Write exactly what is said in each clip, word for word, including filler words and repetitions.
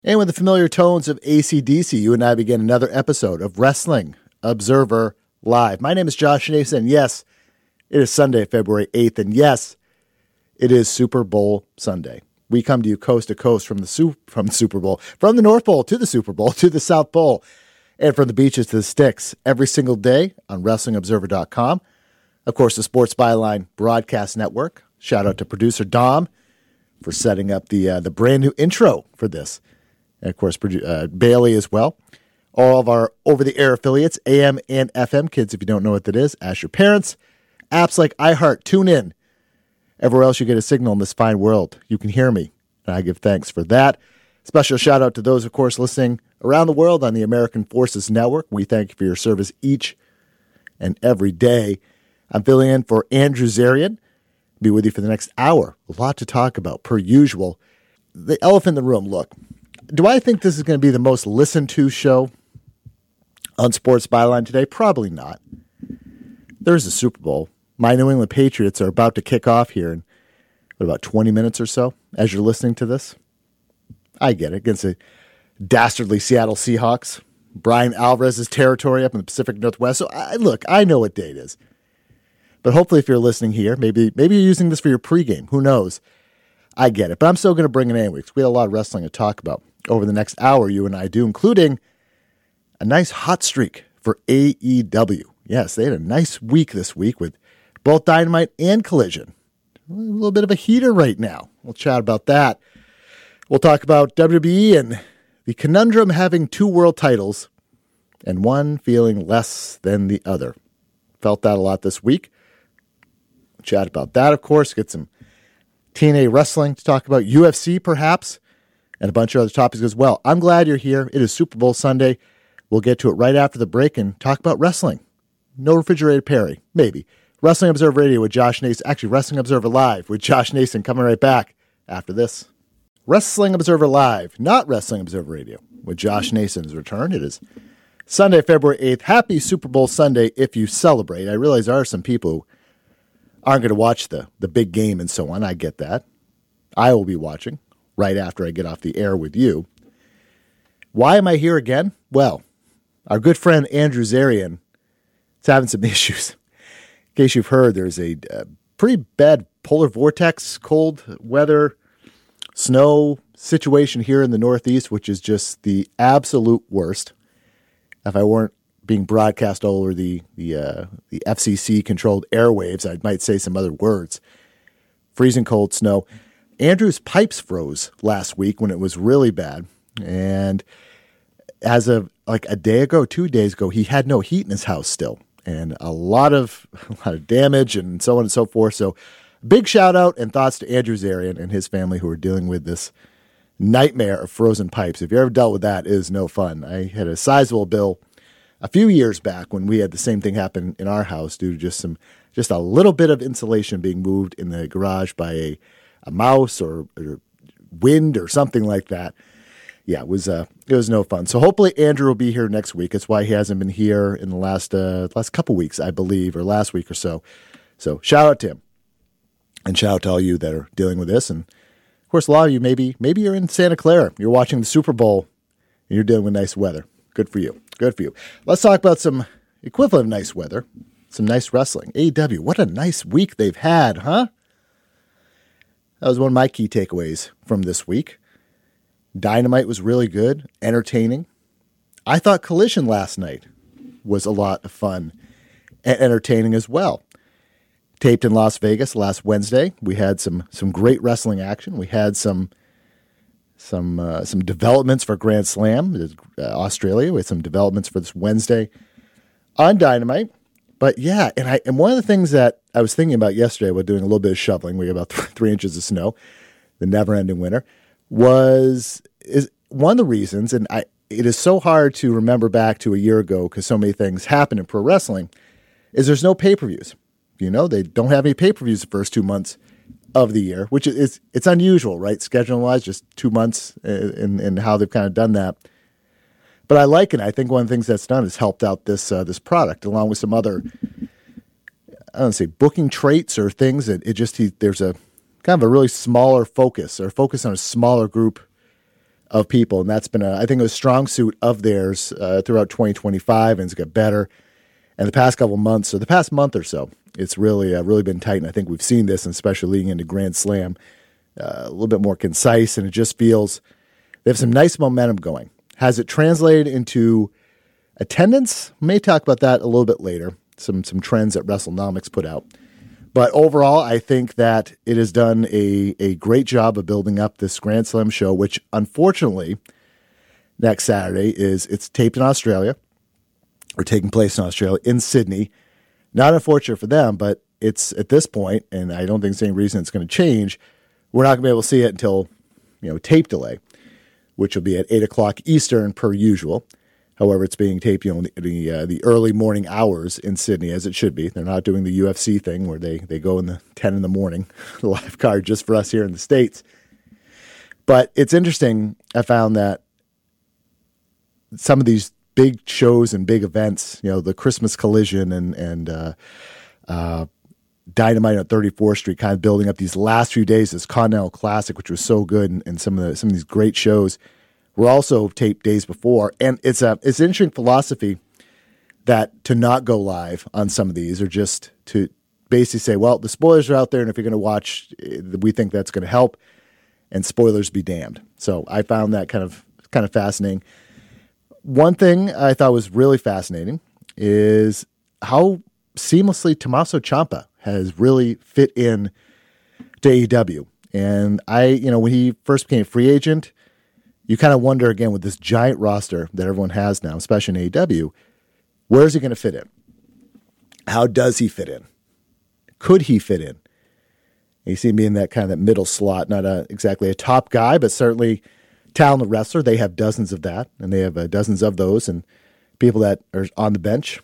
And with the familiar tones of A C D C, you and I begin another episode of Wrestling Observer Live. My name is Josh Nason. Yes, it is Sunday, February eighth, and yes, it is Super Bowl Sunday. We come to you coast to coast from the, su- from the Super Bowl, from the North Pole to the Super Bowl to the South Pole, and from the beaches to the sticks every single day on Wrestling Observer dot com. Of course, the Sports Byline Broadcast Network. Shout out to producer Dom for setting up the uh, the brand new intro for this. And of course, uh, Bailey as well. All of our over-the-air affiliates, A M and F M. Kids, if you don't know what that is, ask your parents. Apps like iHeart, TuneIn. Everywhere else you get a signal in this fine world, you can hear me. And I give thanks for that. Special shout-out to those, of course, listening around the world on the American Forces Network. We thank you for your service each and every day. I'm filling in for Andrew Zarian. Be with you for the next hour. A lot to talk about, per usual. The elephant in the room, look. Do I think this is going to be the most listened to show on Sports Byline today? Probably not. There's a Super Bowl. My New England Patriots are about to kick off here in what, about twenty minutes or so as you're listening to this. I get it. Against the dastardly Seattle Seahawks. Brian Alvarez's territory up in the Pacific Northwest. So, I, look, I know what day it is. But hopefully if you're listening here, maybe maybe you're using this for your pregame. Who knows? I get it. But I'm still going to bring it anyway because we had a lot of wrestling to talk about over the next hour, you and I do, including a nice hot streak for A E W. Yes, they had a nice week this week with both Dynamite and Collision. A little bit of a heater right now. We'll chat about that. We'll talk about W W E and the conundrum having two world titles and one feeling less than the other. Felt that a lot this week. Chat about that, of course. Get some T N A wrestling to talk about, U F C perhaps, and a bunch of other topics as well. I'm glad you're here. It is Super Bowl Sunday. We'll get to it right after the break and talk about wrestling. No Refrigerated Perry, maybe. Wrestling Observer Radio with Josh Nason. Actually, Wrestling Observer Live with Josh Nason coming right back after this. Wrestling Observer Live, not Wrestling Observer Radio, with Josh Nason's return. It is Sunday, February eighth. Happy Super Bowl Sunday if you celebrate. I realize there are some people who aren't going to watch the, the big game and so on. I get that. I will be watching right after I get off the air with you. Why am I here again? Well, our good friend Andrew Zarian is having some issues. In case you've heard, there's a, a pretty bad polar vortex, cold weather, snow situation here in the Northeast, which is just the absolute worst. If I weren't being broadcast all over the the uh, the F C C-controlled airwaves, I might say some other words. Freezing cold snow. Andrew's pipes froze last week when it was really bad. And as of like a day ago, two days ago, he had no heat in his house still. And a lot of a lot of damage and so on and so forth. So big shout out and thoughts to Andrew Zarian and his family who are dealing with this nightmare of frozen pipes. If you ever dealt with that, it is no fun. I had a sizable bill a few years back when we had the same thing happen in our house due to just some, just a little bit of insulation being moved in the garage by a, a mouse or, or wind or something like that. Yeah, it was uh, it was no fun. So hopefully Andrew will be here next week. That's why he hasn't been here in the last uh, last couple weeks, I believe, or last week or so. So shout out to him, and shout out to all you that are dealing with this. And of course, a lot of you maybe maybe you're in Santa Clara, you're watching the Super Bowl, and you're dealing with nice weather. Good for you. Good for you. Let's talk about some equivalent of nice weather, some nice wrestling. A E W, what a nice week they've had, huh? That was one of my key takeaways from this week. Dynamite was really good, entertaining. I thought Collision last night was a lot of fun and entertaining as well. Taped in Las Vegas last Wednesday. We had some some great wrestling action. We had some some uh, some developments for Grand Slam, uh, Australia. We had some developments for this Wednesday on Dynamite. But yeah, and I and one of the things that I was thinking about yesterday while doing a little bit of shoveling, we had about th- three inches of snow, the never-ending winter, was is one of the reasons, and I it is so hard to remember back to a year ago because so many things happen in pro wrestling, is there's no pay-per-views. You know, they don't have any pay-per-views the first two months of the year, which is it's unusual, right? Scheduling-wise, just two months in, in how they've kind of done that. But I like it. I think one of the things that's done is helped out this uh, this product, along with some other, I don't say booking traits or things. That it just he, there's a kind of a really smaller focus, or focus on a smaller group of people. And that's been, a, I think, a strong suit of theirs uh, throughout twenty twenty-five, and it's got better. And the past couple months, or the past month or so, it's really, uh, really been tight. And I think we've seen this, and especially leading into Grand Slam, uh, a little bit more concise. And it just feels they have some nice momentum going. Has it translated into attendance? We may talk about that a little bit later. Some some trends that WrestleNomics put out. But overall, I think that it has done a, a great job of building up this Grand Slam show, which unfortunately, next Saturday, is it's taped in Australia, or taking place in Australia, in Sydney. Not unfortunate for them, but it's at this point, and I don't think there's any reason it's going to change, we're not going to be able to see it until, you know, tape delay, which will be at eight o'clock Eastern per usual. However, it's being taped, you know, in the the, uh, the early morning hours in Sydney, as it should be. They're not doing the U F C thing where they, they go in the ten in the morning, the live card just for us here in the States. But it's interesting, I found that some of these big shows and big events, you know, the Christmas Collision and, and uh, uh, Dynamite on thirty-fourth Street, kind of building up these last few days, this Continental Classic, which was so good, and, and some of the some of these great shows were also taped days before. And it's a it's an interesting philosophy that to not go live on some of these, or just to basically say, well, the spoilers are out there, and if you're going to watch, we think that's going to help, and spoilers be damned. So I found that kind of kind of fascinating. One thing I thought was really fascinating is how seamlessly Tommaso Ciampa has really fit in to A E W. And I, you know, when he first became a free agent, you kind of wonder, again, with this giant roster that everyone has now, especially in A E W, where is he going to fit in? How does he fit in? Could he fit in? And you see him being that kind of that middle slot, not a, exactly a top guy, but certainly talented wrestler. They have dozens of that, and they have uh, dozens of those, and people that are on the bench.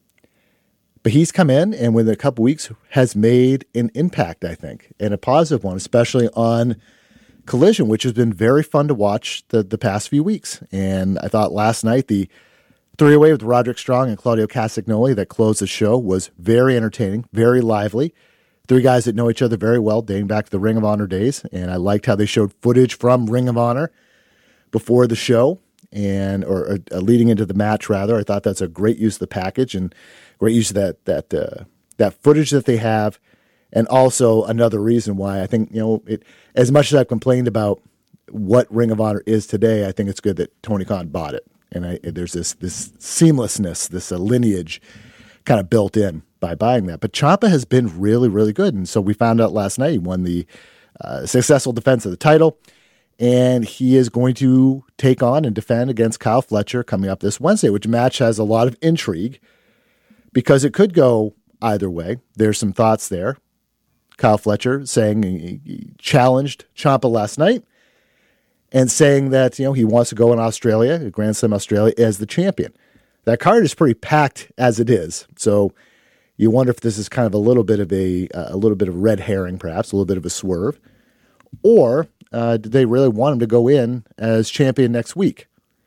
But he's come in, and within a couple weeks has made an impact, I think, and a positive one, especially on Collision, which has been very fun to watch the, the past few weeks. And I thought last night the three-way with Roderick Strong and Claudio Castagnoli that closed the show was very entertaining, very lively. Three guys that know each other very well, dating back to the Ring of Honor days. And I liked how they showed footage from Ring of Honor before the show, and or, or uh, leading into the match, rather. I thought that's a great use of the package and great use of that that uh, that footage that they have. And also another reason why I think, you know, it, as much as I've complained about what Ring of Honor is today, I think it's good that Tony Khan bought it. And I, there's this this seamlessness, this uh, lineage kind of built in by buying that. But Ciampa has been really, really good. And so we found out last night he won the uh, successful defense of the title. And he is going to take on and defend against Kyle Fletcher coming up this Wednesday, which match has a lot of intrigue because it could go either way. There's some thoughts there. Kyle Fletcher saying he, he challenged Ciampa last night and saying that, you know, he wants to go in Australia, Grand Slam Australia, as the champion. That card is pretty packed as it is. So you wonder if this is kind of a little bit of a, a little bit of red herring, perhaps, a little bit of a swerve. Or uh, did they really want him to go in as champion next week?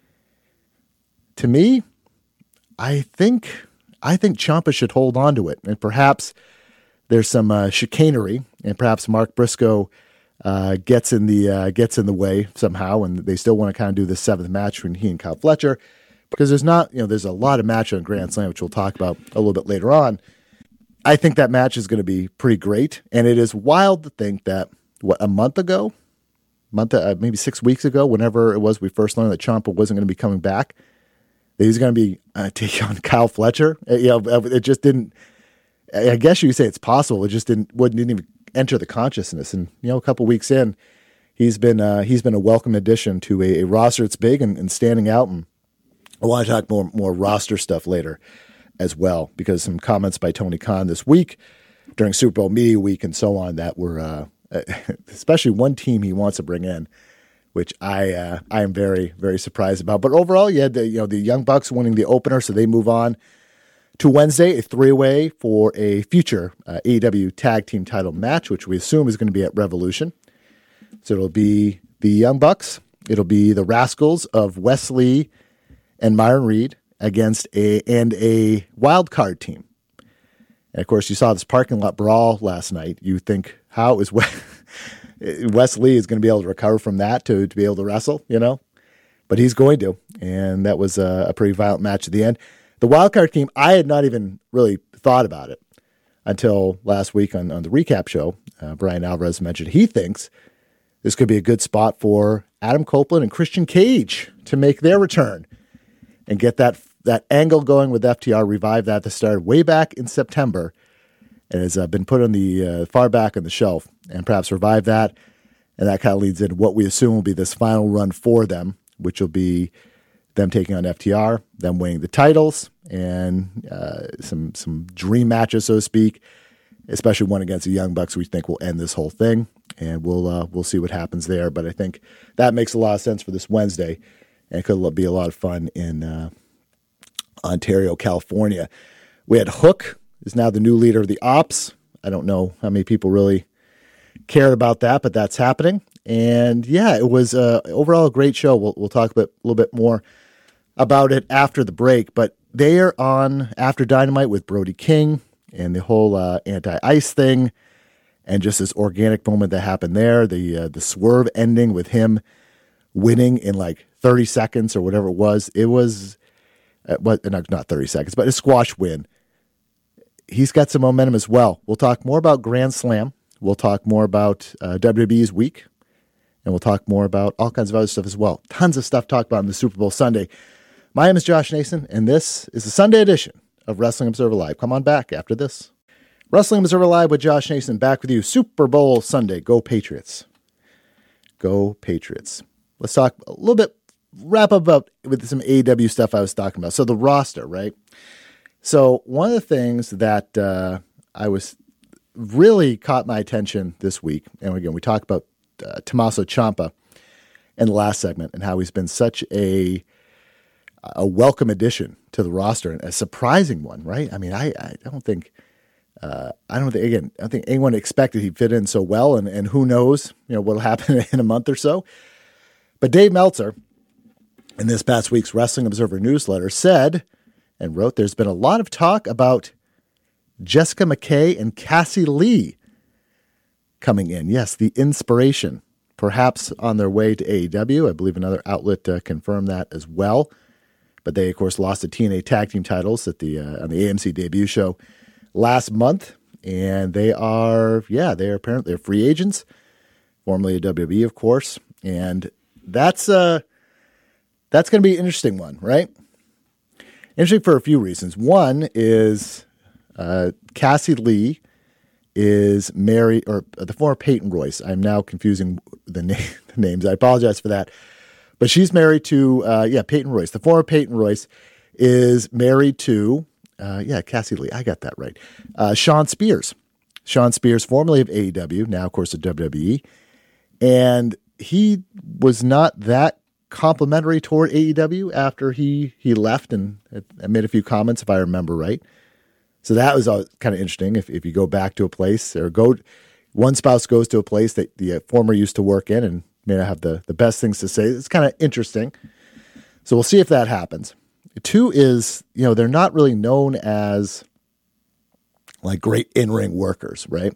To me, I think I think Ciampa should hold on to it, and perhaps there's some uh, chicanery, and perhaps Mark Briscoe uh, gets in the uh, gets in the way somehow, and they still want to kind of do the seventh match between he and Kyle Fletcher, because there's not, you know, there's a lot of match on Grand Slam, which we'll talk about a little bit later on. I think that match is going to be pretty great, and it is wild to think that what a month ago, month uh, maybe six weeks ago, whenever it was we first learned that Ciampa wasn't going to be coming back, that he's going to be uh, taking on Kyle Fletcher. Uh, you know, it just didn't. I guess you could say it's possible. It just didn't wouldn't didn't even enter the consciousness. And you know, a couple weeks in, he's been uh, he's been a welcome addition to a, a roster that's big and, and standing out. And I want to talk more more roster stuff later as well, because some comments by Tony Khan this week during Super Bowl Media Week and so on that were uh, especially one team he wants to bring in, which I uh, I am very very surprised about. But overall, you had the you know the Young Bucks winning the opener, so they move on to Wednesday, a three-way for a future uh, A E W Tag Team title match, which we assume is going to be at Revolution. So it'll be the Young Bucks, it'll be the Rascals of Wes Lee and Myron Reed against a and a wild card team. And of course, you saw this parking lot brawl last night. You think, how is Wes, Wes Lee is going to be able to recover from that to, to be able to wrestle? You know, but he's going to, and that was a, a pretty violent match at the end. The wildcard team, I had not even really thought about it until last week on, on the recap show. Uh, Brian Alvarez mentioned he thinks this could be a good spot for Adam Copeland and Christian Cage to make their return and get that that angle going with F T R, revive that that started way back in September and has uh, been put on the uh, far back on the shelf, and perhaps revive that. And that kind of leads into what we assume will be this final run for them, which will be them taking on F T R, them winning the titles, and uh, some some dream matches, so to speak, especially one against the Young Bucks, we think will end this whole thing. And we'll uh, we'll see what happens there. But I think that makes a lot of sense for this Wednesday, and it could be a lot of fun in uh, Ontario, California. We had Hook is now the new leader of the Ops. I don't know how many people really cared about that, but that's happening. And yeah, it was uh, overall a great show. We'll we'll talk a, bit, a little bit more about it after the break. But they are on After Dynamite with Brody King and the whole uh, anti-ice thing, and just this organic moment that happened there. The uh, the swerve ending with him winning in like thirty seconds or whatever it was. It was uh, what not not thirty seconds, but a squash win. He's got some momentum as well. We'll talk more about Grand Slam. We'll talk more about uh, W W E's week. And we'll talk more about all kinds of other stuff as well. Tons of stuff talked about in the Super Bowl Sunday. My name is Josh Nason, and this is the Sunday edition of Wrestling Observer Live. Come on back after this. Wrestling Observer Live with Josh Nason, back with you. Super Bowl Sunday. Go Patriots. Go Patriots. Let's talk a little bit, wrap up about, with some A E W stuff I was talking about. So the roster, right? So one of the things that uh, I was really caught my attention this week, and again, we talked about Uh, Tommaso Ciampa in the last segment and how he's been such a a welcome addition to the roster, and a surprising one, right? I mean, I, I don't think uh, I don't think again I don't think anyone expected he'd fit in so well, and and who knows, you know, what'll happen in a month or so. But Dave Meltzer, in this past week's Wrestling Observer newsletter, said and wrote, "There's been a lot of talk about Jessica McKay and Cassie Lee coming in. Yes, the Inspiration, perhaps on their way to A E W. I believe another outlet uh, confirmed that as well. But they, of course, lost the T N A Tag Team titles at the uh, on the A M C debut show last month, and they are, yeah, they are apparently they're free agents, formerly a W W E, of course, and that's uh that's going to be an interesting one, right? Interesting for a few reasons. One is uh, Cassie Lee is married, or the former Peyton Royce. I'm now confusing the, na- the names. I apologize for that. But she's married to, uh, yeah, Peyton Royce. The former Peyton Royce is married to, uh, yeah, Cassie Lee. I got that right. Uh, Shawn Spears. Shawn Spears, formerly of A E W, now, of course, of W W E. And he was not that complimentary toward A E W after he, he left, and I made a few comments, if I remember right. So that was uh, kind of interesting. If if you go back to a place, or go, one spouse goes to a place that the former used to work in and may not have the, the best things to say. It's kind of interesting. So we'll see if that happens. Two is, you know, they're not really known as like great in-ring workers, right?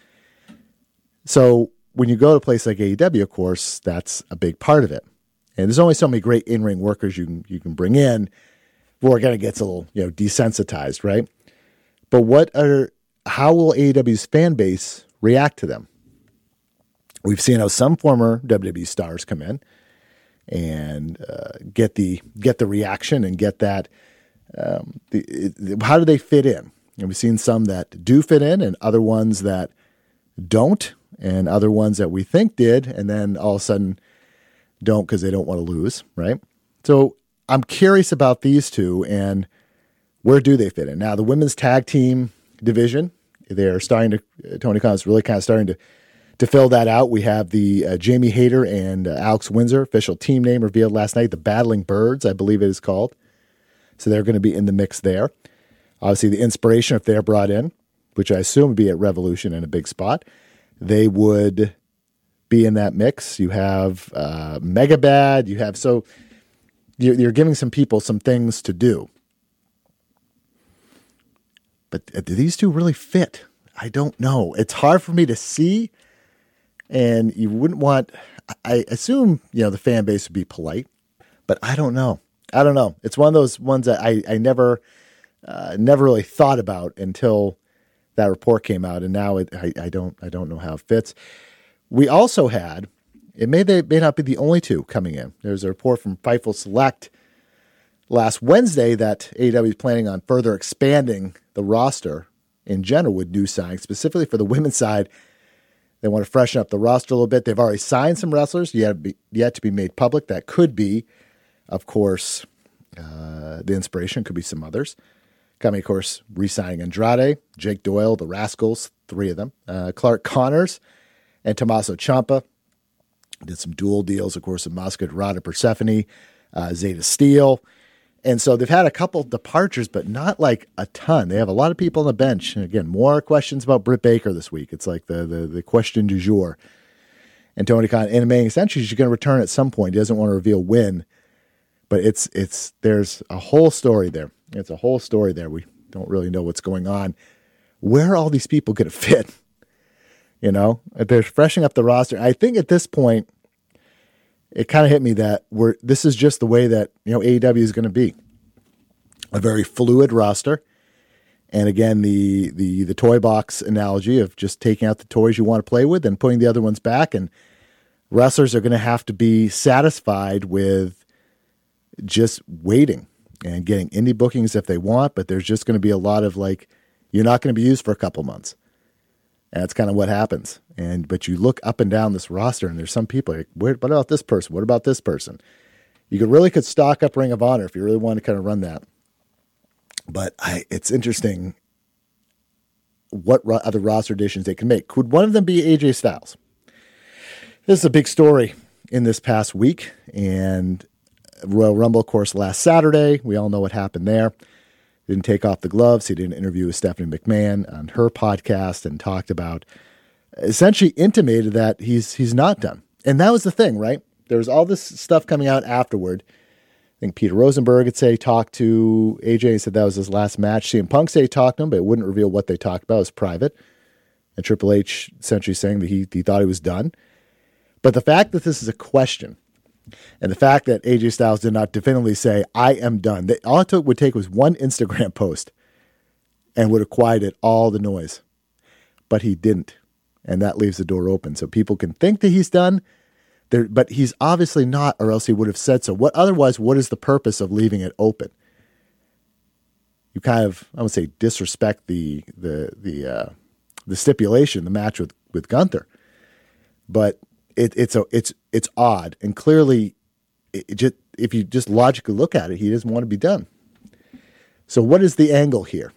So when you go to a place like A E W, of course, that's a big part of it. And there's only so many great in-ring workers you can you can bring in before it kind of gets a little, you know, desensitized, right? But what are, how will A E W's fan base react to them? We've seen how some former W W E stars come in and uh, get the get the reaction and get that. Um, the, it, how do they fit in? And we've seen some that do fit in, and other ones that don't, and other ones that we think did, and then all of a sudden don't because they don't want to lose, right? So I'm curious about these two, and where do they fit in? Now, the women's tag team division, they're starting to, Tony Khan is really kind of starting to, to fill that out. We have the uh, Jamie Hayter and uh, Alex Windsor, official team name revealed last night, the Battling Birds, I believe it is called. So they're going to be in the mix there. Obviously, the Inspiration, if they're brought in, which I assume would be at Revolution in a big spot, they would be in that mix. You have uh, Megabad, you have, so you're, you're giving some people some things to do. But do these two really fit? I don't know. It's hard for me to see, and you wouldn't want, I assume, you know, the fan base would be polite, But I don't know. I don't know. It's one of those ones that I, I never, uh, never really thought about until that report came out. And now it, I, I don't, I don't know how it fits. We also had, it may, they may not be the only two coming in. There's a report from Fightful Select last Wednesday that A E W is planning on further expanding the roster in general with new signings, specifically for the women's side. They want to freshen up the roster a little bit. They've already signed some wrestlers yet to be, yet to be made public. That could be, of course, uh, the Inspiration. Could be some others. Coming, of course, re-signing Andrade, Jake Doyle, the Rascals, three of them, uh, Clark Connors, and Tommaso Ciampa. Did some dual deals, of course, with Masca Dorada, Persephone, uh, Zeta Steel. And so they've had a couple departures, but not like a ton. They have a lot of people on the bench. And again, more questions about Britt Baker this week. It's like the the, the question du jour. And Tony Khan, in a essentially, she's going to return at some point. He doesn't want to reveal when, but it's it's there's a whole story there. It's a whole story there. We don't really know what's going on. Where are all these people going to fit? You know, they're freshening up the roster. I think at this point, it kind of hit me that we're this is just the way that, you know, A E W is going to be. A very fluid roster. And again, the the the toy box analogy of just taking out the toys you want to play with and putting the other ones back. And wrestlers are going to have to be satisfied with just waiting and getting indie bookings if they want, but there's just going to be a lot of like, you're not going to be used for a couple months. And that's kind of what happens. And but you look up and down this roster, and there's some people like, what about this person? What about this person? You could really could stock up Ring of Honor if you really want to kind of run that. But I, it's interesting what ro- other roster additions they can make. Could one of them be A J Styles? This is a big story in this past week. And Royal Rumble, of course, last Saturday. We all know what happened there. Didn't take off the gloves. He did an interview with Stephanie McMahon on her podcast and talked about, essentially intimated that he's he's not done. And that was the thing, right? There was all this stuff coming out afterward. I think Peter Rosenberg had say he talked to A J and said that was his last match. C M Punk say he talked to him, but it wouldn't reveal what they talked about. It was private. And Triple H essentially saying that he, he thought he was done. But the fact that this is a question, and the fact that A J Styles did not definitively say, I am done. They, all it took, would take was one Instagram post and would have quieted all the noise. But he didn't. And that leaves the door open. So people can think that he's done, there, but he's obviously not, or else he would have said so. What otherwise, what is the purpose of leaving it open? You kind of, I would say, disrespect the the the uh, the stipulation, the match with, with Gunther. But it, it's a it's it's odd, and clearly, it, it just, if you just logically look at it, he doesn't want to be done. So, what is the angle here?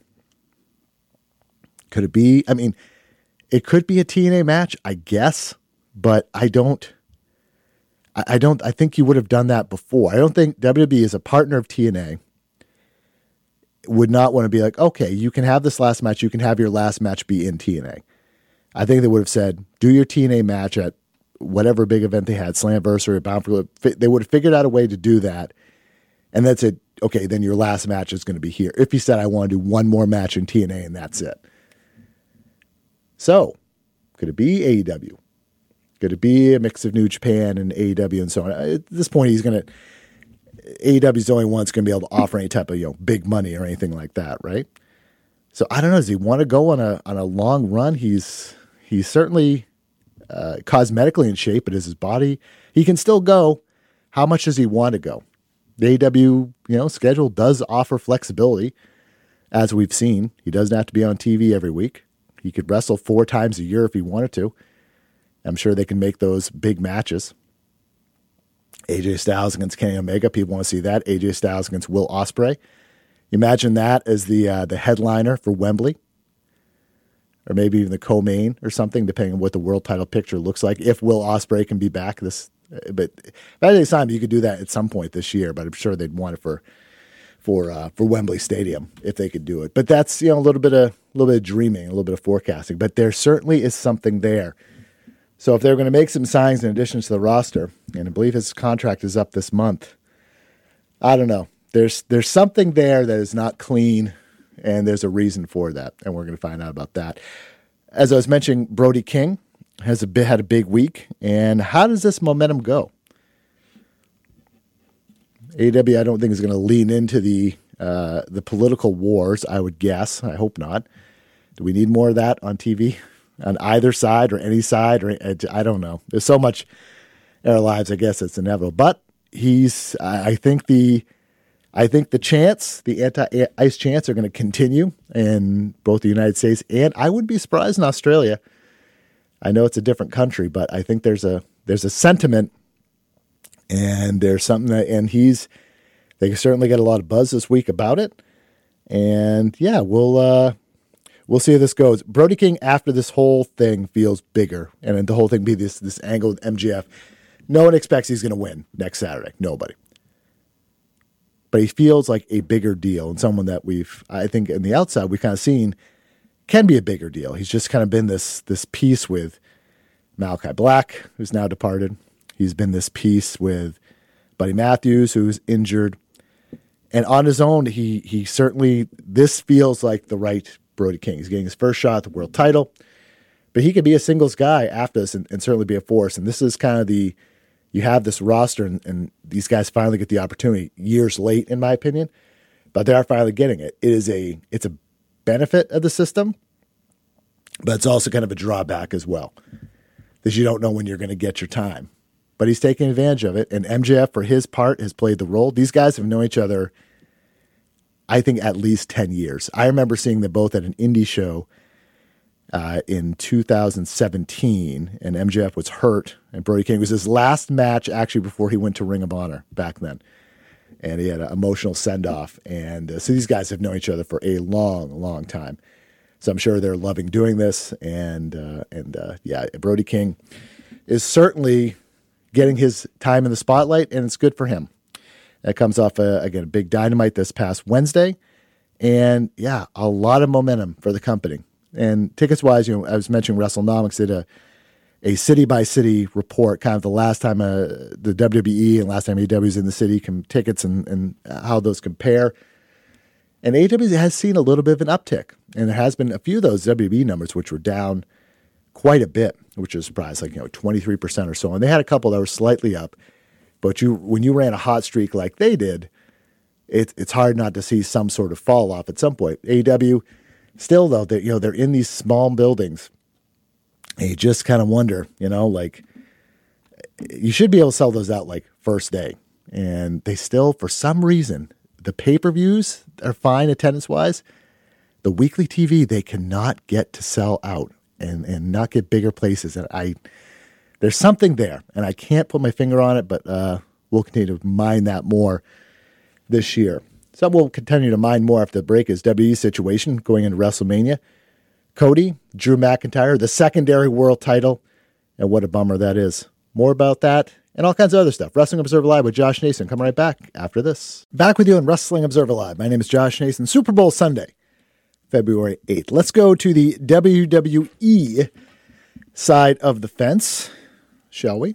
Could it be? I mean, it could be a T N A match, I guess, but I don't. I, I don't. I think you would have done that before. I don't think W W E as a partner of T N A would not want to be like, okay, you can have this last match. You can have your last match be in T N A. I think they would have said, do your T N A match at whatever big event they had, Slammiversary, Bound for Glory. They would have figured out a way to do that. And that's it. Okay, then your last match is going to be here. If you said, I want to do one more match in T N A and that's it. So, could it be A E W? Could it be a mix of New Japan and A E W and so on? At this point, he's going to, A E W's the only one that's going to be able to offer any type of, you know, big money or anything like that, right? So I don't know. Does he want to go on a on a long run? He's he's certainly uh, cosmetically in shape, but is his body? He can still go. How much does he want to go? The A E W, you know, schedule does offer flexibility, as we've seen. He doesn't have to be on T V every week. He could wrestle four times a year if he wanted to. I'm sure they can make those big matches. A J Styles against Kenny Omega. People want to see that. A J Styles against Will Ospreay. Imagine that as the uh, the headliner for Wembley. Or maybe even the co-main or something, depending on what the world title picture looks like. If Will Ospreay can be back. this, But by the time, you could do that at some point this year, but I'm sure they'd want it for for uh, for Wembley Stadium if they could do it. But that's, you know, a little bit of a little bit of dreaming, a little bit of forecasting. But there certainly is something there. So if they're going to make some signings in addition to the roster, and I believe his contract is up this month, I don't know. There's there's something there that is not clean, and there's a reason for that, and we're going to find out about that. As I was mentioning, Brody King has a bit, had a big week, and how does this momentum go? A E W, I don't think is going to lean into the uh, the political wars. I would guess. I hope not. Do we need more of that on T V on either side or any side? Or I don't know. There's so much in our lives. I guess it's inevitable. But he's. I think the. I think the chants, the anti-ice chants, are going to continue in both the United States and I wouldn't be surprised in Australia. I know it's a different country, but I think there's a there's a sentiment, and there's something that, and he's they certainly get a lot of buzz this week about it, and yeah, we'll uh, we'll see how this goes. Brody King, after this whole thing, feels bigger, and then the whole thing be this this angle with M J F. No one expects he's going to win next Saturday. Nobody. But he feels like a bigger deal, and someone that we've, I think, in the outside, we've kind of seen can be a bigger deal. He's just kind of been this this piece with Malachi Black, who's now departed. He's been this piece with Buddy Matthews, who's injured. And on his own, he he certainly, this feels like the right Brody King. He's getting his first shot at the world title. But he could be a singles guy after this and, and certainly be a force. And this is kind of the, you have this roster, and, and these guys finally get the opportunity years late, in my opinion, but they are finally getting it. It is a, it's a benefit of the system, but it's also kind of a drawback as well, because you don't know when you're going to get your time. But he's taking advantage of it, and M J F, for his part, has played the role. These guys have known each other, I think, at least ten years. I remember seeing them both at an indie show Uh, in two thousand seventeen, and M J F was hurt, and Brody King, it was his last match actually before he went to Ring of Honor back then, and he had an emotional send-off, and uh, so these guys have known each other for a long, long time, so I'm sure they're loving doing this, and uh, and uh, yeah, Brody King is certainly getting his time in the spotlight, and it's good for him. That comes off, a, again, a big Dynamite this past Wednesday, and yeah, a lot of momentum for the company. And tickets-wise, you know, I was mentioning WrestleNomics did a a city-by-city report, kind of the last time uh, the W W E and last time A E W was in the city, com- tickets and, and how those compare. And A E W has seen a little bit of an uptick, and there has been a few of those W W E numbers which were down quite a bit, which is a surprise, like, you know, twenty-three percent or so. And they had a couple that were slightly up, but you when you ran a hot streak like they did, it, it's hard not to see some sort of fall-off at some point. A E W... Still, though, that, you know, they're in these small buildings, and you just kind of wonder, you know, like, you should be able to sell those out like first day, and they still, for some reason, the pay-per-views are fine attendance-wise. The weekly T V, they cannot get to sell out and and not get bigger places, and I there's something there, and I can't put my finger on it, but uh, we'll continue to mine that more this year. Some we'll continue to mine more after the break is W W E situation going into WrestleMania. Cody, Drew McIntyre, the secondary world title, and what a bummer that is. More about that and all kinds of other stuff. Wrestling Observer Live with Josh Nason. Coming right back after this. Back with you on Wrestling Observer Live. My name is Josh Nason. Super Bowl Sunday, February eighth. Let's go to the W W E side of the fence, shall we?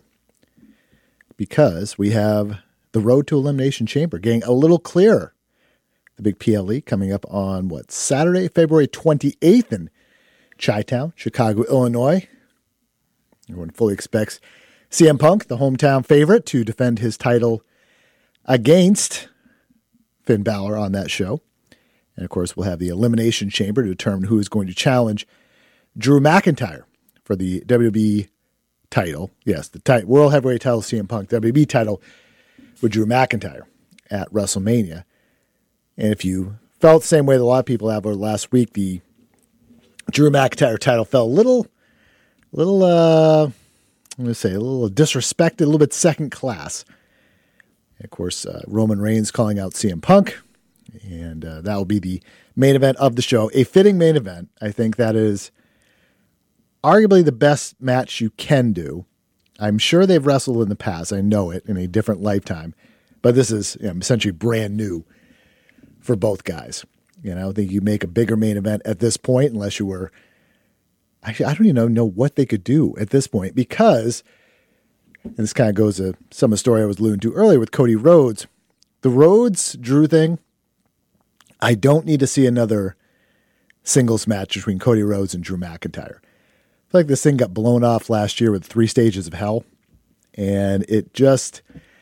Because we have the road to Elimination Chamber getting a little clearer. The big P L E coming up on, what, Saturday, February twenty-eighth in Chi-Town, Chicago, Illinois. Everyone fully expects C M Punk, the hometown favorite, to defend his title against Finn Balor on that show. And, of course, we'll have the Elimination Chamber to determine who is going to challenge Drew McIntyre for the W W E title. Yes, the t- World Heavyweight title, C M Punk, W W E title with Drew McIntyre at WrestleMania. And if you felt the same way that a lot of people have over the last week, the Drew McIntyre title fell a little, little, uh, I'm going to say a little disrespected, a little bit second class. And of course, uh, Roman Reigns calling out C M Punk, and uh, that will be the main event of the show. A fitting main event. I think that is arguably the best match you can do. I'm sure they've wrestled in the past. I know it in a different lifetime, but this is, you know, essentially brand new for both guys. You know, I think you make a bigger main event at this point, unless you were, actually, I don't even know, know what they could do at this point, because, and this kind of goes to some of the story I was alluding to earlier with Cody Rhodes, the Rhodes Drew thing, I don't need to see another singles match between Cody Rhodes and Drew McIntyre. I feel like this thing got blown off last year with three stages of hell, and it just,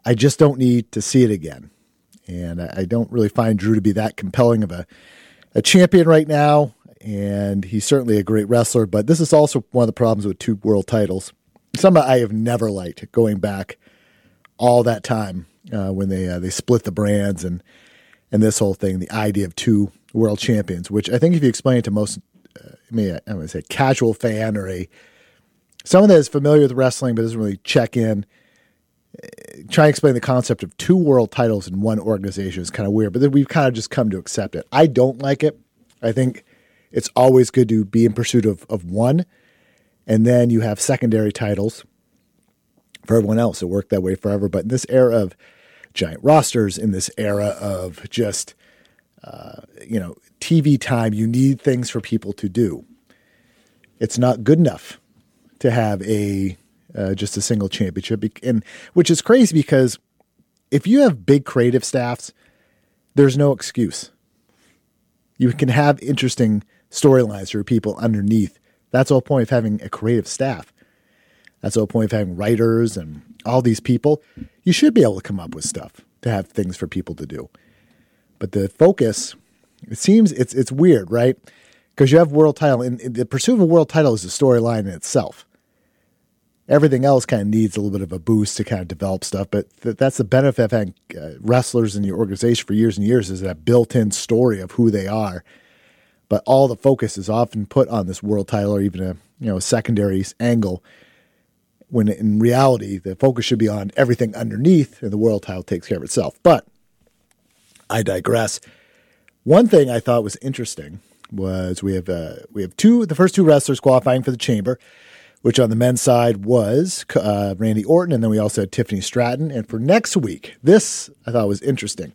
I just don't need to see it again. And I, I don't really find Drew to be that compelling of a, a champion right now. And he's certainly a great wrestler, but this is also one of the problems with two world titles. Some I have never liked, going back all that time uh, when they uh, they split the brands and and this whole thing, the idea of two world champions, which I think if you explain it to most, uh, I mean, I'm going to say casual fan or a someone that is familiar with wrestling but doesn't really check in, try and explain the concept of two world titles in one organization is kind of weird, but then we've kind of just come to accept it. I don't like it. I think it's always good to be in pursuit of, of one, and then you have secondary titles for everyone else. It worked that way forever. But in this era of giant rosters, in this era of just, uh, you know, T V time, you need things for people to do. It's not good enough to have a uh, just a single championship, and which is crazy because if you have big creative staffs, there's no excuse. You can have interesting storylines for people underneath. That's the whole point of having a creative staff. That's the whole point of having writers and all these people. You should be able to come up with stuff to have things for people to do. But the focus, it seems it's it's weird, right? Because you have world title, and the pursuit of a world title is a storyline in itself. Everything else kind of needs a little bit of a boost to kind of develop stuff. But th- that's the benefit of having uh, wrestlers in your organization for years and years, is that built-in story of who they are. But all the focus is often put on this world title or even a you know a secondary angle, when in reality the focus should be on everything underneath, and the world title takes care of itself. But I digress. One thing I thought was interesting was we have uh, we have two the first two wrestlers qualifying for the Chamber, which on the men's side was uh, Randy Orton, and then we also had Tiffany Stratton. And for next week, this I thought was interesting.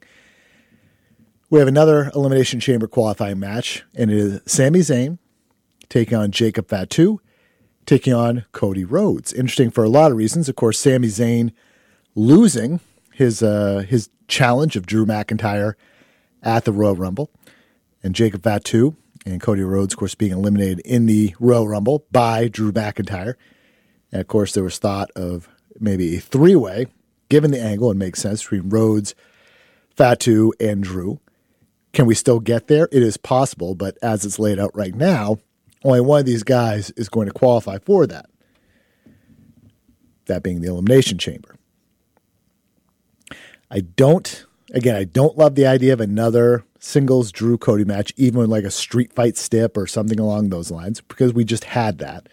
We have another Elimination Chamber qualifying match, and it is Sami Zayn taking on Jacob Fatu, taking on Cody Rhodes. Interesting for a lot of reasons. Of course, Sami Zayn losing his uh, his challenge of Drew McIntyre at the Royal Rumble, and Jacob Fatu and Cody Rhodes, of course, being eliminated in the Royal Rumble by Drew McIntyre. And, of course, there was thought of maybe a three-way, given the angle, and makes sense, between Rhodes, Fatu, and Drew. Can we still get there? It is possible, but as it's laid out right now, only one of these guys is going to qualify for that. That being the Elimination Chamber. I don't, again, I don't love the idea of another singles Drew Cody match, even with like a street fight stip or something along those lines, because we just had that.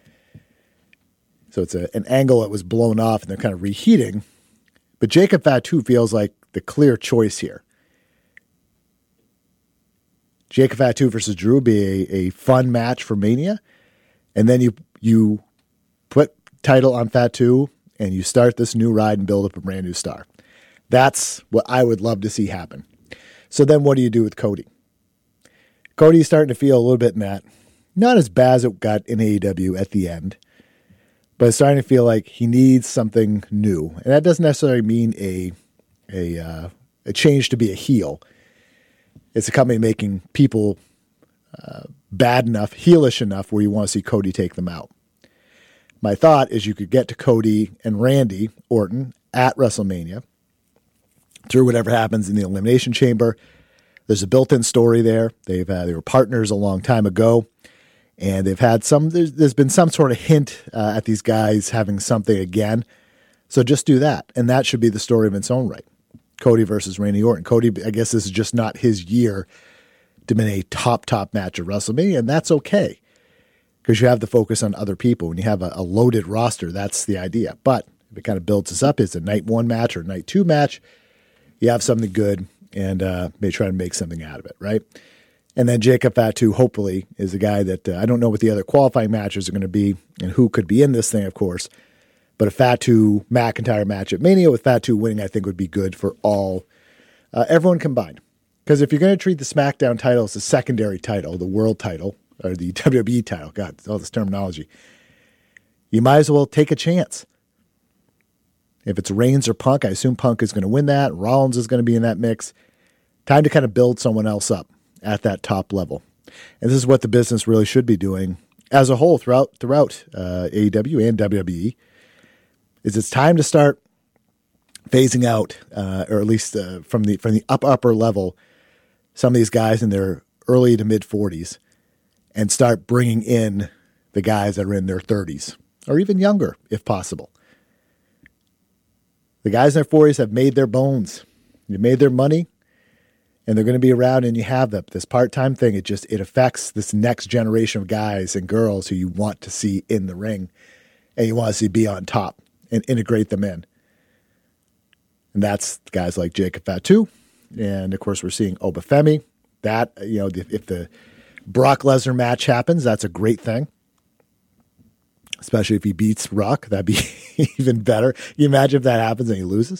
So it's a, an angle that was blown off and they're kind of reheating. But Jacob Fatu feels like the clear choice here. Jacob Fatu versus Drew would be a, a fun match for Mania. And then you you put title on Fatu and you start this new ride and build up a brand new star. That's what I would love to see happen. So then what do you do with Cody? Cody's starting to feel a little bit in that. Not as bad as it got in A E W at the end, but it's starting to feel like he needs something new. And that doesn't necessarily mean a a, uh, a change to be a heel. It's a company making people uh, bad enough, heelish enough where you want to see Cody take them out. My thought is you could get to Cody and Randy Orton at WrestleMania through whatever happens in the Elimination Chamber. There's a built-in story there. They've uh, they were partners a long time ago, and they've had some. There's, there's been some sort of hint uh, at these guys having something again. So just do that, and that should be the story of its own right. Cody versus Randy Orton. Cody, I guess this is just not his year to be in a top, top match at WrestleMania, and that's okay because you have the focus on other people. When you have a, a loaded roster, that's the idea. But if it kind of builds us up, it's a night one match or night two match, you have something good and uh, may try to make something out of it, right? And then Jacob Fatu, hopefully, is a guy that uh, I don't know what the other qualifying matches are going to be and who could be in this thing, of course. But a Fatu McIntyre match at Mania with Fatu winning, I think, would be good for all, uh, everyone combined. Because if you're going to treat the SmackDown title as a secondary title, the world title, or the W W E title, God, all this terminology, you might as well take a chance. If it's Reigns or Punk, I assume Punk is going to win that. Rollins is going to be in that mix. Time to kind of build someone else up at that top level. And this is what the business really should be doing as a whole throughout throughout uh, A E W and W W E. Is it's time to start phasing out, uh, or at least uh, from the from the up upper level, some of these guys in their early to mid forties, and start bringing in the guys that are in their thirties or even younger, if possible. The guys in their forties have made their bones, they've made their money, and they're going to be around. And you have the, this part-time thing. It just it affects this next generation of guys and girls who you want to see in the ring, and you want to see be on top and integrate them in. And that's guys like Jacob Fatu. And, of course, we're seeing Obafemi. That, you know, if, if the Brock Lesnar match happens, that's a great thing. Especially if he beats Rock. That'd be even better. Can you imagine if that happens and he loses?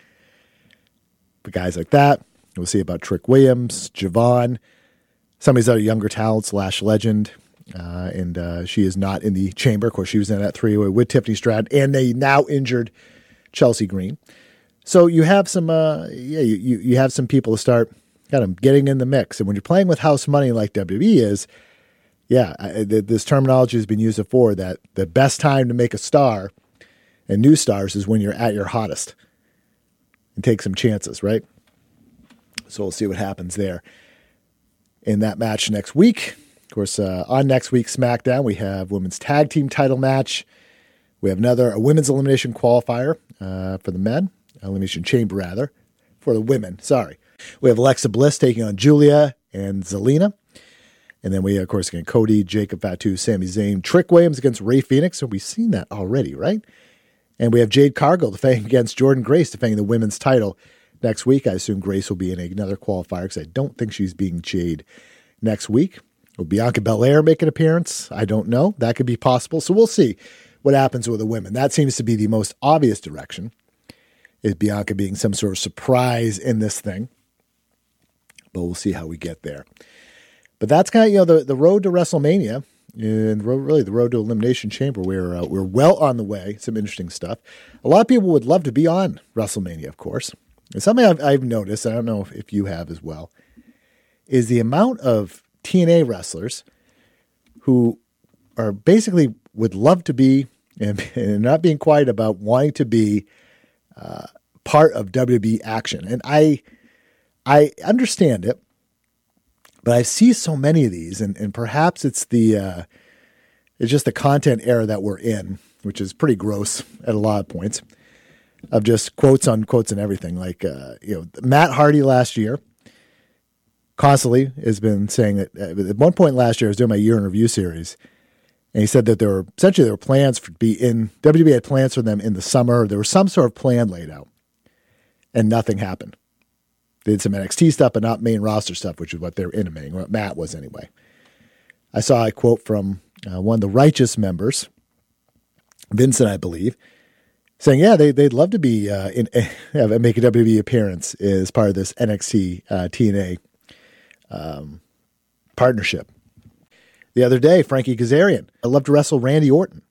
But guys like that. We'll see about Trick Williams, Javon, some of these other younger talent slash legend. Uh, and uh, she is not in the chamber. Of course, she was in that three-way with Tiffany Stratton and a now injured Chelsea Green. So you have some, uh, yeah, you, you you have some people to start kind of getting in the mix. And when you're playing with house money like W W E is, yeah, I, this terminology has been used before that the best time to make a star and new stars is when you're at your hottest and take some chances, right? So we'll see what happens there in that match next week. Of course, uh, on next week's SmackDown, we have women's tag team title match. We have another a women's elimination qualifier uh, for the men. Elimination Chamber, rather, for the women. Sorry. We have Alexa Bliss taking on Julia and Zelina. And then we, of course, again, Cody, Jacob Fatu, Sami Zayn, Trick Williams against Ray Phoenix. So we've seen that already, right? And we have Jade Cargill defending against Jordan Grace, defending the women's title next week. I assume Grace will be in another qualifier because I don't think she's being Jade next week. Will Bianca Belair make an appearance? I don't know. That could be possible. So we'll see what happens with the women. That seems to be the most obvious direction. Is Bianca being some sort of surprise in this thing. But we'll see how we get there. But that's kind of, you know, the, the road to WrestleMania and really the road to Elimination Chamber. We're, uh, we're well on the way. Some interesting stuff. A lot of people would love to be on WrestleMania, of course. And something I've, I've noticed, I don't know if, if you have as well, is the amount of T N A wrestlers who are basically would love to be, and, and not being quiet about wanting to be, Uh, part of W W E action. And I I understand it, but I see so many of these, and, and perhaps it's the uh, it's just the content era that we're in, which is pretty gross at a lot of points, of just quotes on quotes and everything. Like, uh, you know, Matt Hardy last year constantly has been saying that uh, at one point last year, I was doing my year in review series, and he said that there were essentially there were plans for to be in W W E had plans for them in the summer. There was some sort of plan laid out, and nothing happened. They did some N X T stuff, but not main roster stuff, which is what they were intimating. What Matt was anyway. I saw a quote from uh, one of the Righteous members, Vincent, I believe, saying, "Yeah, they they'd love to be uh, in uh, make a W W E appearance as part of this N X T uh, T N A um, partnership." The other day, Frankie Kazarian, I'd love to wrestle Randy Orton.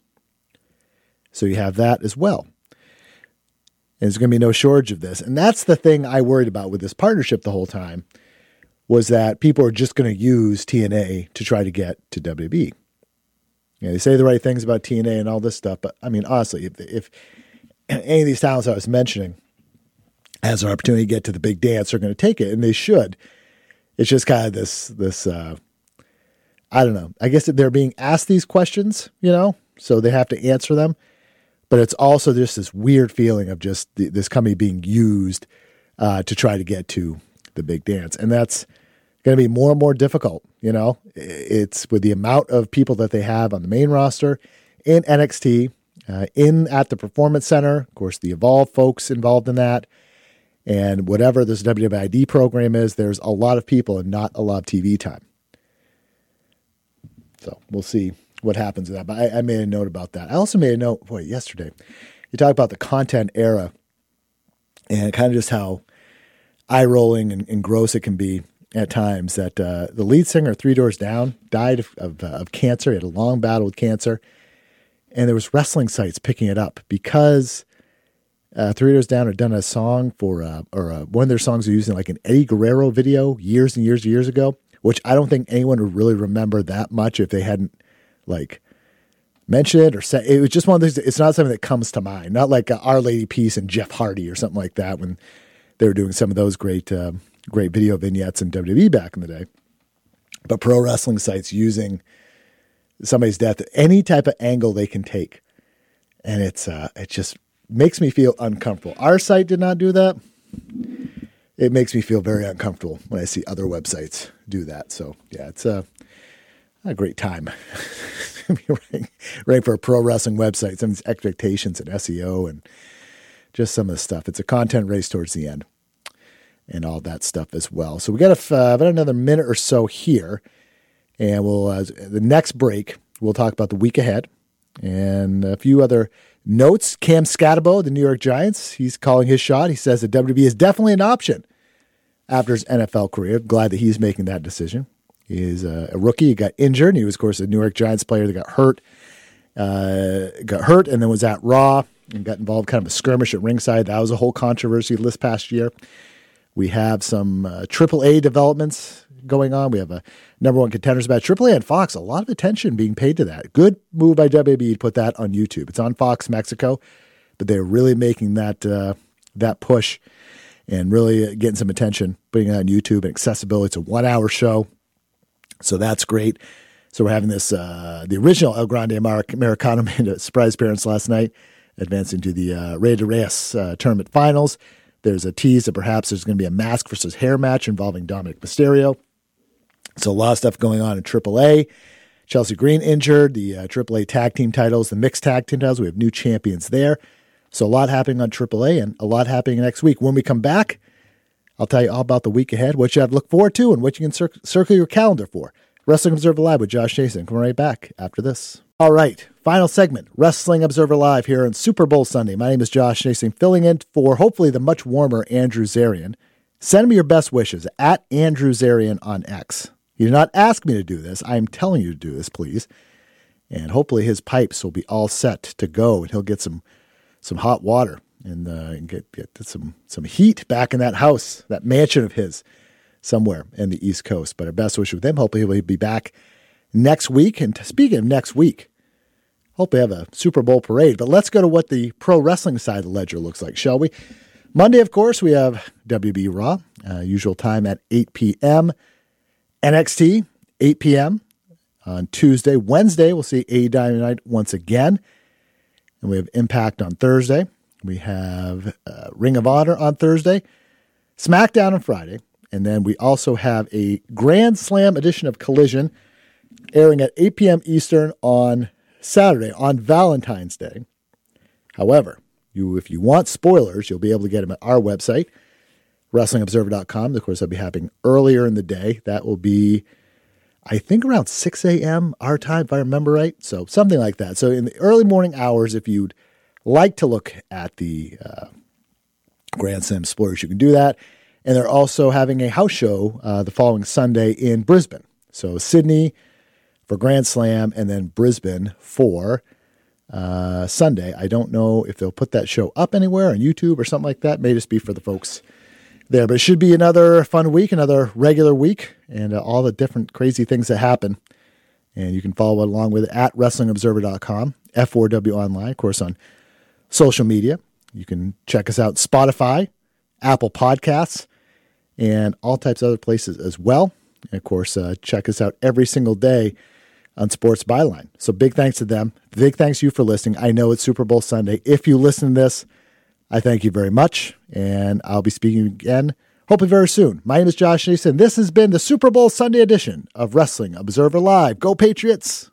So you have that as well. And there's going to be no shortage of this. And that's the thing I worried about with this partnership the whole time, was that people are just going to use T N A to try to get to W W E. You know, they say the right things about T N A and all this stuff, but I mean, honestly, if, if any of these talents I was mentioning has an opportunity to get to the big dance, they're going to take it, and they should. It's just kind of this, this, uh, I don't know. I guess they're being asked these questions, you know, so they have to answer them. But it's also just this weird feeling of just the, this company being used uh, to try to get to the big dance. And that's going to be more and more difficult, you know. It's with the amount of people that they have on the main roster, in N X T, uh, in at the Performance Center, of course, the Evolve folks involved in that. And whatever this W W I D program is, there's a lot of people and not a lot of T V time. So we'll see what happens with that. But I, I made a note about that. I also made a note, boy, yesterday. You talk about the content era and kind of just how eye-rolling and, and gross it can be at times, that uh, the lead singer, Three Doors Down, died of, of, uh, of cancer. He had a long battle with cancer. And there was wrestling sites picking it up because uh, Three Doors Down had done a song for, uh, or uh, one of their songs was using like an Eddie Guerrero video years and years and years ago, which I don't think anyone would really remember that much if they hadn't like mention it or say it was just one of those. It's not something that comes to mind. Not like uh, Our Lady Peace and Jeff Hardy or something like that when they were doing some of those great, uh, great video vignettes in W W E back in the day. But pro wrestling sites using somebody's death, any type of angle they can take, and it's uh, it just makes me feel uncomfortable. Our site did not do that. It makes me feel very uncomfortable when I see other websites do that. So yeah, it's a, a great time. Right for a pro wrestling website, some of these expectations and S E O and just some of the stuff. It's a content race towards the end and all that stuff as well. So we got a, uh, about another minute or so here, and we'll uh, the next break we'll talk about the week ahead and a few other notes. Cam Scatabo, the New York Giants, he's calling his shot. He says that W W E is definitely an option after his N F L career. Glad that he's making that decision. He's a, a rookie. He got injured. He was, of course, a New York Giants player that got hurt, uh, got hurt, and then was at Raw and got involved kind of a skirmish at ringside. That was a whole controversy this past year. We have some uh, triple A developments going on. We have a number one contenders match. triple A and Fox, a lot of attention being paid to that. Good move by W W E to put that on YouTube. It's on Fox Mexico, but they're really making that uh, that push and really getting some attention, putting it on YouTube and accessibility. It's a one-hour show. So that's great. So we're having this, uh, the original El Grande Americano made a surprise appearance last night, advancing to the uh, Rey de Reyes uh, tournament finals. There's a tease that perhaps there's going to be a mask versus hair match involving Dominic Mysterio. So a lot of stuff going on in triple A. Chelsea Green injured, the uh, triple A tag team titles, the mixed tag team titles. We have new champions there. So a lot happening on triple A and a lot happening next week. When we come back, I'll tell you all about the week ahead, what you have to look forward to, and what you can cir- circle your calendar for. Wrestling Observer Live with Josh Nason. Coming right back after this. All right, final segment, Wrestling Observer Live here on Super Bowl Sunday. My name is Josh Nason, filling in for hopefully the much warmer Andrew Zarian. Send me your best wishes at Andrew Zarian on X. You did not ask me to do this. I am telling you to do this, please. And hopefully his pipes will be all set to go, and he'll get some some hot water and, uh, and get, get some, some heat back in that house, that mansion of his somewhere in the East Coast. But our best wishes with him. Hopefully he'll be back next week. And speaking of next week, hope we have a Super Bowl parade. But let's go to what the pro wrestling side of the ledger looks like, shall we? Monday, of course, we have W W E Raw, uh, usual time at eight p.m. N X T, eight p.m. on Tuesday. Wednesday, we'll see A E W Dynamite once again. And we have Impact on Thursday. We have uh, Ring of Honor on Thursday. SmackDown on Friday. And then we also have a Grand Slam edition of Collision airing at eight p.m. Eastern on Saturday, on Valentine's Day. However, you if you want spoilers, you'll be able to get them at our website, wrestling observer dot com. Of course, that'll be happening earlier in the day. That will be, I think, around six a.m. our time, if I remember right. So something like that. So in the early morning hours, if you'd like to look at the uh, Grand Slam spoilers, you can do that. And they're also having a house show uh, the following Sunday in Brisbane. So Sydney for Grand Slam and then Brisbane for uh, Sunday. I don't know if they'll put that show up anywhere on YouTube or something like that. It may just be for the folks there. But it should be another fun week, another regular week, and uh, all the different crazy things that happen. And you can follow along with it at wrestling observer dot com, F four W Online, of course, on social media. You can check us out Spotify, Apple Podcasts, and all types of other places as well. And, of course, uh, check us out every single day on Sports Byline. So big thanks to them. Big thanks to you for listening. I know it's Super Bowl Sunday. If you listen to this, I thank you very much, and I'll be speaking again hopefully very soon. My name is Josh Nason. This has been the Super Bowl Sunday edition of Wrestling Observer Live. Go Patriots!